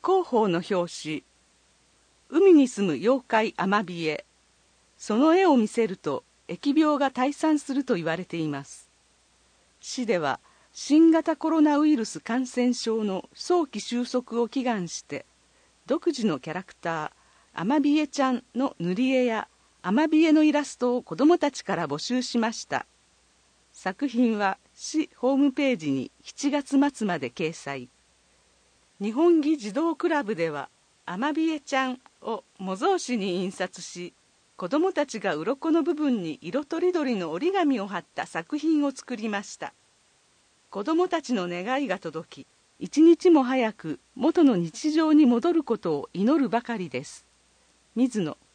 広報の表紙、海に住む妖怪アマビエ。その絵を見せると疫病が退散すると言われています。市では新型コロナウイルス感染症の早期収束を祈願して、独自のキャラクターアマビエちゃんの塗り絵やアマビエのイラストを子どもたちから募集しました。作品は市ホームページに7月末まで掲載。日本技児童クラブではアマビエちゃんを模造紙に印刷し、子どもたちが鱗の部分に色とりどりの折り紙を貼った作品を作りました。子どもたちの願いが届き、一日も早く元の日常に戻ることを祈るばかりです。水野